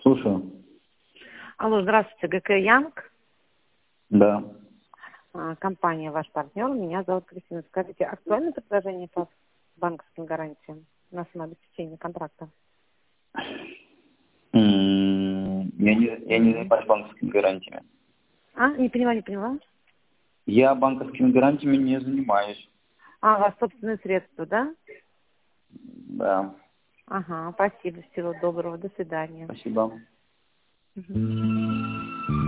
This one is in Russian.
Слушаю. Алло, здравствуйте, ГК Янг. Да. Компания «Ваш партнер». Меня зовут Кристина. Скажите, актуальное предложение по банковским гарантиям на самообеспечение контракта? Я не занимаюсь банковскими гарантиями. Не поняла. Я банковскими гарантиями не занимаюсь. У вас собственные средства, да? Да. Ага, спасибо, всего доброго, до свидания. Спасибо. Мгм.